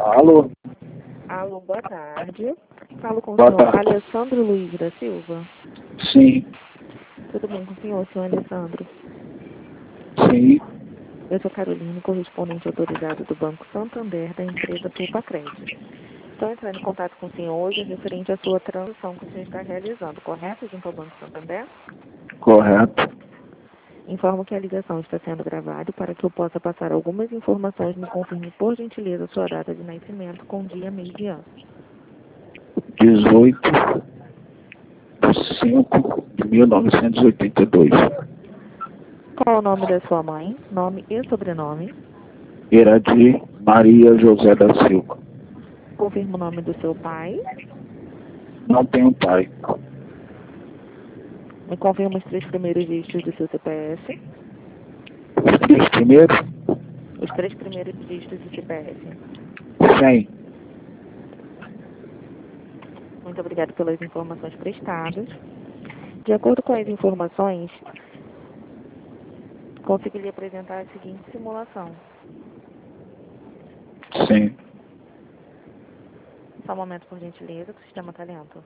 Alô? Alô, boa tarde. Falo com o Boa senhor tarde. Alessandro Luiz da Silva. Sim, Tudo bem com o senhor Alessandro? sim, Eu sou Carolina, correspondente autorizado do Banco Santander, da empresa Poupa Crédito. Estou entrando em contato com o senhor hoje referente à sua transação que o senhor está realizando, correto, junto ao Banco Santander? correto. Informo que a ligação está sendo gravada para que eu possa passar algumas informações. Me confirme, por gentileza, sua data de nascimento com dia, mês e ano. 18/5/1982. Qual é o nome da sua mãe? Nome e sobrenome? Iradi Maria José da Silva. Confirma o nome do seu pai. Não tenho pai. Me confirma os 3 primeiros dígitos do seu CPF. Os 3 primeiros? Os 3 primeiros dígitos do CPF. 100. Muito obrigado pelas informações prestadas. De acordo com as informações, consegui lhe apresentar a seguinte simulação. Sim. Só um momento, por gentileza, que o sistema está lento.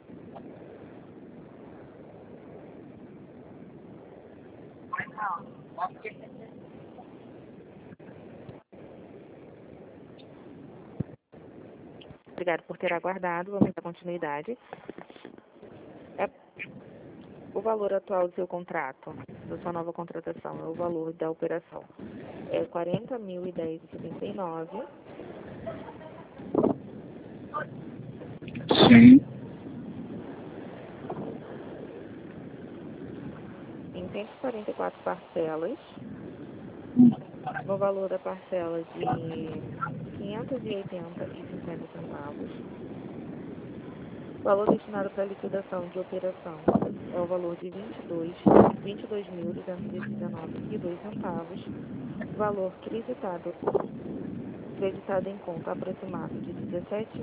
Obrigado por ter aguardado. Vamos dar continuidade. O valor atual do seu contrato, da sua nova contratação, é o valor da operação. É 40.010,79. Sim. Em 144 parcelas, no valor da parcela de R$ 580,50. O valor destinado para liquidação de operação é o valor de R$ 22.219,02. Valor creditado em conta aproximado de R$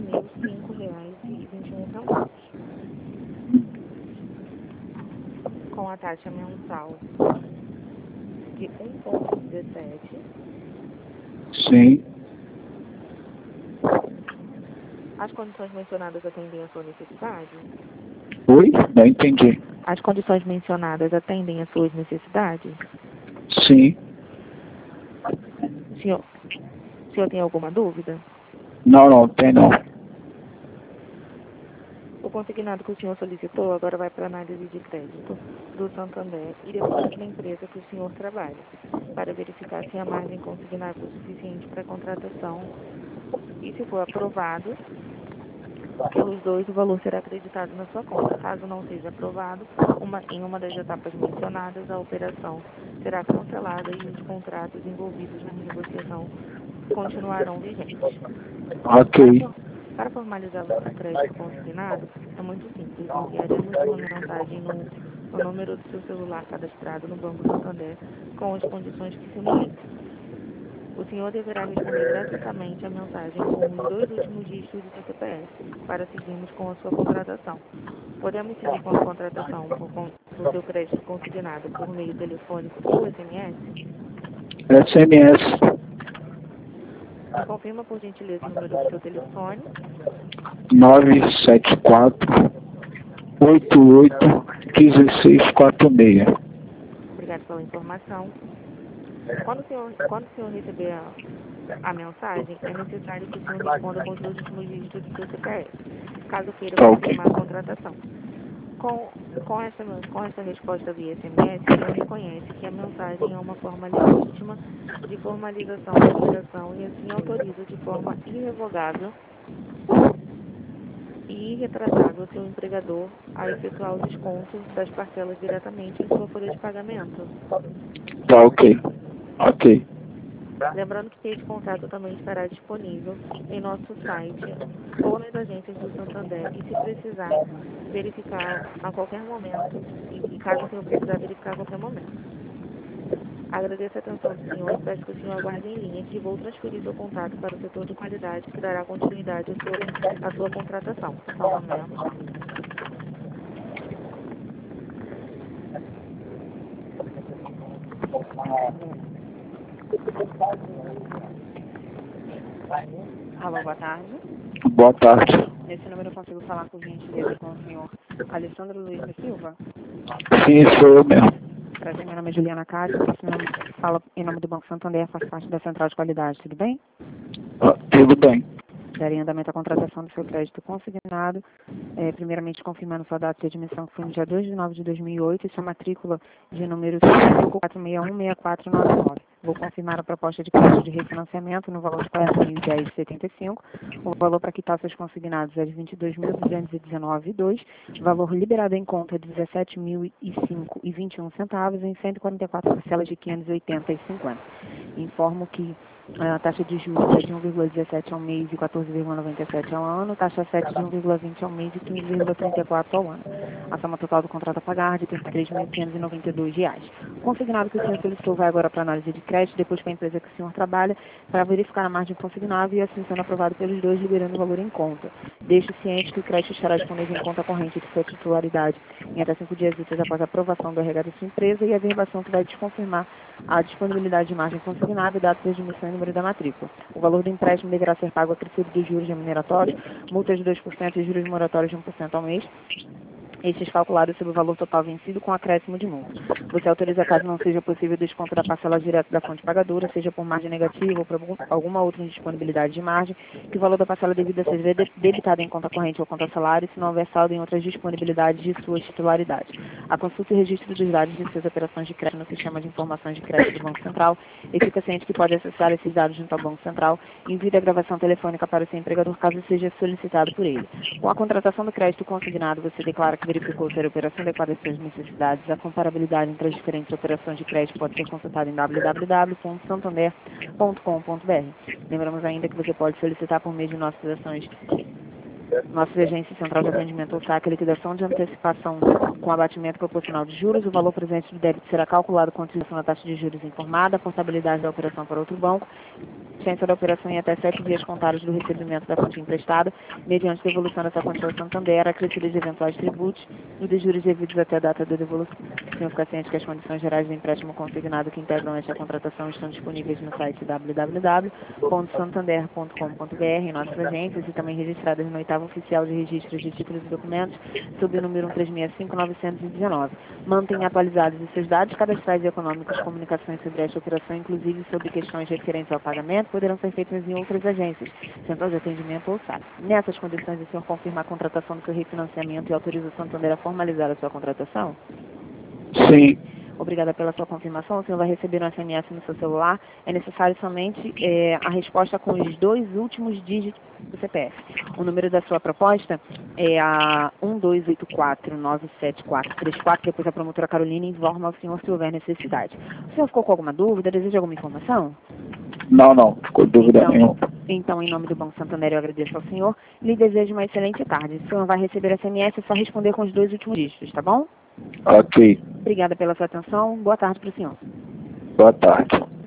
17.005,21. Com a taxa mensal de 1,17. Sim. As condições mencionadas atendem à sua necessidade? Oi? Não entendi. As condições mencionadas atendem às suas necessidades? Sim. O senhor tem alguma dúvida? Não tem não. O consignado que o senhor solicitou agora vai para análise de crédito do Santander e depois da empresa que o senhor trabalha, para verificar se a margem consignada é suficiente para a contratação. E se for aprovado pelos dois, o valor será acreditado na sua conta. Caso não seja aprovado, em uma das etapas mencionadas, a operação será cancelada e os contratos envolvidos na renegociação continuarão vigentes. Ok. Para formalizar o crédito consignado, é muito simples. Enviaremos uma mensagem no número do seu celular cadastrado no Banco Santander com as condições que simulei. O senhor deverá responder gratuitamente a mensagem com os 2 últimos dígitos do seu CPF para seguirmos com a sua contratação. Podemos seguir com a contratação por seu crédito consignado por meio telefônico ou SMS? SMS. Me confirma, por gentileza, o número do seu telefone. 974-88-1646. Obrigado pela informação. Quando o senhor receber a mensagem, é necessário que o senhor responda com os 2 últimos dígitos do seu CPF, caso queira Ok. confirmar a contratação. Com essa resposta via SMS, o senhor reconhece que a mensagem é uma forma legítima de formalização da operação e assim autoriza de forma irrevogável e irretratável seu empregador a efetuar o desconto das parcelas diretamente em sua folha de pagamento. Tá ok. Ok. Lembrando que esse contrato também estará disponível em nosso site ou nas agências do Santander e se precisar verificar a qualquer momento, e caso o senhor precisar verificar a qualquer momento. Agradeço a atenção do senhor e peço que o senhor aguarde em linha que vou transferir seu contato para o setor de qualidade que dará continuidade à sua contratação. Só um momento. Alô, boa tarde. Boa tarde. Nesse número eu consigo falar por gentileza com o senhor Alessandro Luiz da Silva? Sim, sou eu mesmo. Prazer, meu nome é Juliana Cássio, falo em nome do Banco Santander, faz parte da Central de Qualidade, tudo bem? Tudo bem. Daria andamento à contratação do seu crédito consignado, primeiramente confirmando sua data de admissão, que foi no dia 2 de nove de 2008, e sua matrícula de número 54616499. Vou confirmar a proposta de crédito de refinanciamento no valor de R$ 40.010,75. O valor para quitar seus consignados é de R$ 22.219,02. Valor liberado em conta é de R$ 17.005,21 em 144 parcelas de R$ 580,50. Informo que a taxa de juros é de 1,17 ao mês e 14,97 ao ano, taxa 7 de 1,20 ao mês e 15,34 ao ano. A soma total do contrato a pagar de R$ 33.592. O consignado que o senhor solicitou vai agora para análise de crédito, depois para a empresa que o senhor trabalha, para verificar a margem consignada e assim sendo aprovado pelos dois, liberando o valor em conta. Deixe ciente que o crédito estará disponível em conta corrente de sua titularidade em até 5 dias úteis após a aprovação do RH da sua empresa e a verbação que vai desconfirmar a disponibilidade de margem consignada, dados de admissão e número da matrícula. O valor do empréstimo deverá ser pago a critério dos juros remuneratórios, multas de 2% e juros moratórios de 1% ao mês. Estes calculados sobre o valor total vencido com acréscimo de multa. Você autoriza, caso não seja possível, o desconto da parcela direta da fonte pagadora, seja por margem negativa ou por alguma outra indisponibilidade de margem, que o valor da parcela devida seja debitado em conta corrente ou conta salário, se não houver saldo em outras disponibilidades de sua titularidade. A consulta e registro dos dados de suas operações de crédito no Sistema de Informações de Crédito do Banco Central, e fica ciente que pode acessar esses dados junto ao Banco Central e envie a gravação telefônica para o seu empregador, caso seja solicitado por ele. Com a contratação do crédito consignado, você declara que verificou ser a operação adequada às suas necessidades. A comparabilidade entre as diferentes operações de crédito pode ser consultada em www.santander.com.br. Lembramos ainda que você pode solicitar por meio de nossas ações, nossa agência central de atendimento ou saque, liquidação de antecipação com abatimento proporcional de juros. O valor presente do débito será calculado com a utilização da taxa de juros informada, a portabilidade da operação para outro banco, licença da operação em até 7 dias contados do recebimento da quantia emprestada, mediante devolução dessa quantia ao Santander, acrescidas de eventuais tributos e dos juros devidos até a data da devolução. O senhor fica ciente que as condições gerais do empréstimo consignado que integram esta contratação estão disponíveis no site www.santander.com.br, em nossas agências, e também registradas no 8º Oficial de Registros de Títulos e Documentos, sob o número 1365919. Mantenha atualizados os seus dados cadastrais e econômicos, comunicações sobre esta operação, inclusive sobre questões referentes ao pagamento, poderão ser feitas em outras agências, Central de Atendimento ou SAC. Nessas condições, o senhor confirma a contratação do seu refinanciamento e autoriza o Santander a formalizar a sua contratação? Sim. Obrigada pela sua confirmação. O senhor vai receber um SMS no seu celular. É necessário somente a resposta com os 2 últimos dígitos do CPF. O número da sua proposta é a 128497434. Depois a promotora Carolina informa ao senhor se houver necessidade. O senhor ficou com alguma dúvida? Deseja alguma informação? Não, ficou dúvida nenhuma. Então, em nome do Banco Santander, eu agradeço ao senhor. Lhe desejo uma excelente tarde. O senhor vai receber SMS, é só responder com os 2 últimos dígitos, tá bom? Ok. Obrigada pela sua atenção. Boa tarde para o senhor. Boa tarde.